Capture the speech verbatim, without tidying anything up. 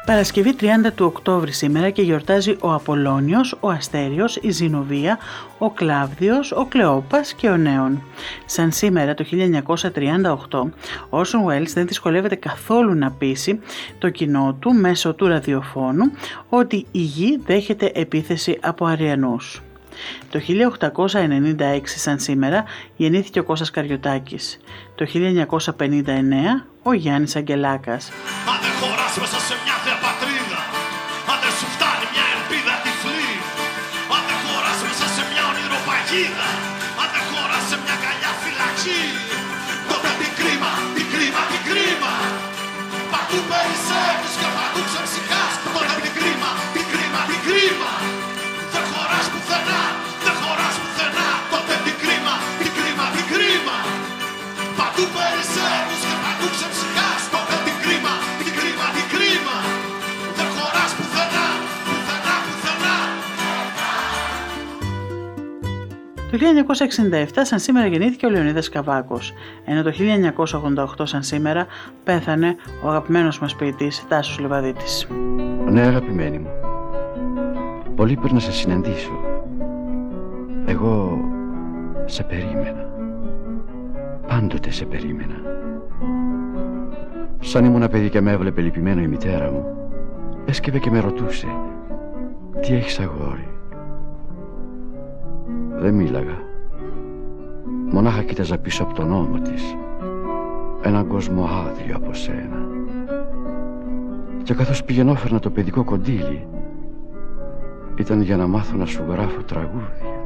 Παρασκευή τριάντα του Οκτώβρη σήμερα και γιορτάζει ο Απολλώνιος, ο Αστέριος, η Ζηνοβία, ο Κλάβδιος, ο Κλεόπας και ο Νέων. Σαν σήμερα το χίλια εννιακόσια τριάντα οκτώ, ο Orson Welles δεν δυσκολεύεται καθόλου να πείσει το κοινό του μέσω του ραδιοφώνου ότι η γη δέχεται επίθεση από αριανούς. Το χίλια οκτακόσια ενενήντα έξι σαν σήμερα γεννήθηκε ο Κώστας Καριωτάκης. Το χίλια εννιακόσια πενήντα εννέα ο Γιάννης Αγγελάκας. Αν δεν χωράς μέσα σε μια θεία πατρίδα, αν δεν σου φτάνει μια ελπίδα τυφλή, αν δεν χωράς μέσα σε μια ονειροπαγίδα, αν δεν χωράς σε μια καλιά φυλακή, τότε τι κρίμα, τι κρίμα, τι κρίμα. Παντού περισσεύεις και παντού ξεψυχάς, τότε τι κρίμα, τι κρίμα, τι κρίμα. Δεν χωράς πουθενά, δεν χωράς πουθενά, τότε τι κρίμα, τι κρίμα, τι κρίμα. Παντού περισσεύεις και παντού ξεψυχάς, τότε τι κρίμα, τι κρίμα, τι κρίμα. Δεν χωράς πουθενά, πουθενά, πουθενά. Το χίλια εννιακόσια εξήντα επτά σαν σήμερα γεννήθηκε ο Λεωνίδας Καβάκος, ενώ το χίλια εννιακόσια ογδόντα οκτώ σαν σήμερα πέθανε ο αγαπημένος μας ποιητής Τάσος Λιβαδίτης. Ναι, αγαπημένη μου, πολύ πρέπει να σε συναντήσω. Εγώ σε περίμενα. Πάντοτε σε περίμενα. Σαν ήμουν παιδί και με έβλεπε λυπημένο η μητέρα μου, έσκυβε και με ρωτούσε: τι έχεις, αγόρι? Δεν μίλαγα. Μονάχα κοίταζα πίσω από τον ώμο της έναν κόσμο άδειο από σένα. Και καθώς πηγαινόφερνα το παιδικό κοντίλι, ήταν για να μάθω να σου γράφω τραγούδια.